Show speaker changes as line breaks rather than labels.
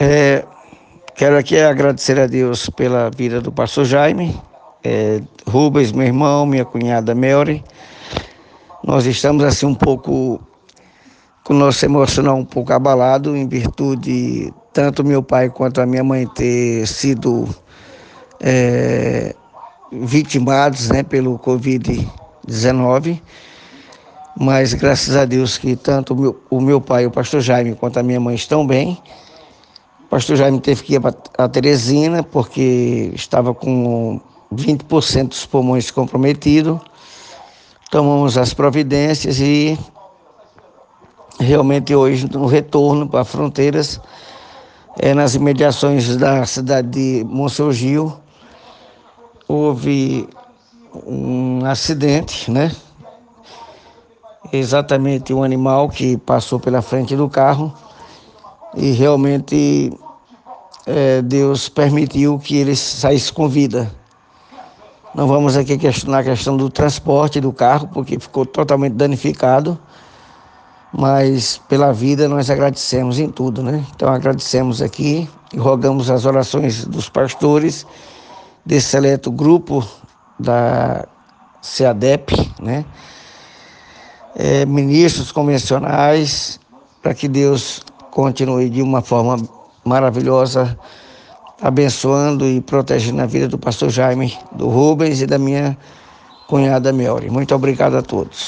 Quero aqui agradecer a Deus pela vida do pastor Jaime, Rubens, meu irmão, minha cunhada Melry. Nós estamos assim um pouco com o nosso emocional um pouco abalado em virtude tanto meu pai quanto a minha mãe ter sido vitimados, né, pelo Covid-19. Mas graças a Deus que tanto o meu pai, o pastor Jaime, quanto a minha mãe estão bem. O pastor Jaime teve que ir para a Teresina porque estava com 20% dos pulmões comprometidos. Tomamos as providências e realmente hoje no retorno para Fronteiras, nas imediações da cidade de Monsenhor Gil, houve um acidente, né? Exatamente um animal que passou pela frente do carro e realmente Deus permitiu que ele saísse com vida. Não vamos aqui questionar a questão do transporte do carro, porque ficou totalmente danificado, mas pela vida nós agradecemos em tudo, né? Então agradecemos aqui e rogamos as orações dos pastores desse seleto grupo da CEADEP, né? Ministros convencionais, para que Deus continue de uma forma maravilhosa abençoando e protegendo a vida do pastor Jaime, do Rubens e da minha cunhada Melry. Muito obrigado a todos.